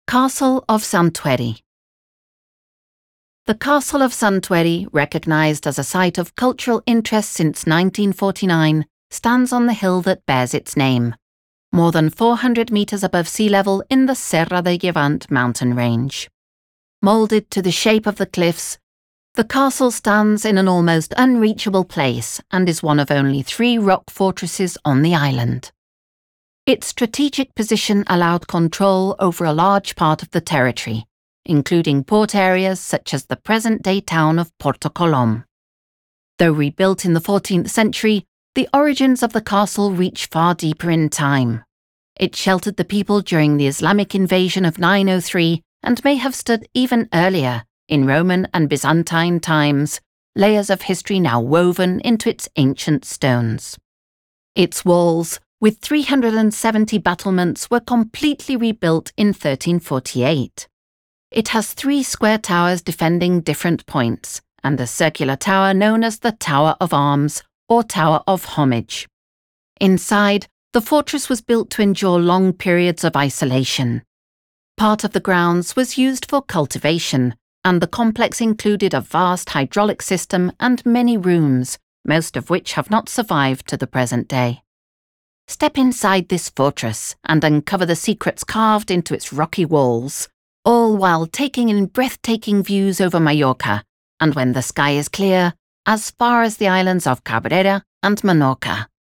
Castle of Santueri. The Castle of Santueri, recognised as a site of cultural interest since 1949, stands on the hill that bears its name, more than 400 metres above sea level in the Serra de Llevant mountain range. Moulded to the shape of the cliffs, the castle stands in an almost unreachable place and is one of only 3 rock fortresses on the island. Its strategic position allowed control over a large part of the territory, including port areas such as the present-day town of Porto Colom. Though rebuilt in the 14th century, the origins of the castle reach far deeper in time. It sheltered the people during the Islamic invasion of 903 and may have stood even earlier, in Roman and Byzantine times, layers of history now woven into its ancient stones. Its walls, with 370 battlements, were completely rebuilt in 1348. It has 3 square towers defending different points, and a circular tower known as the Tower of Arms, or Tower of Homage. Inside, the fortress was built to endure long periods of isolation. Part of the grounds was used for cultivation, and the complex included a vast hydraulic system and many rooms, most of which have not survived to the present day. Step inside this fortress and uncover the secrets carved into its rocky walls, all while taking in breathtaking views over Mallorca, and when the sky is clear, as far as the islands of Cabrera and Menorca.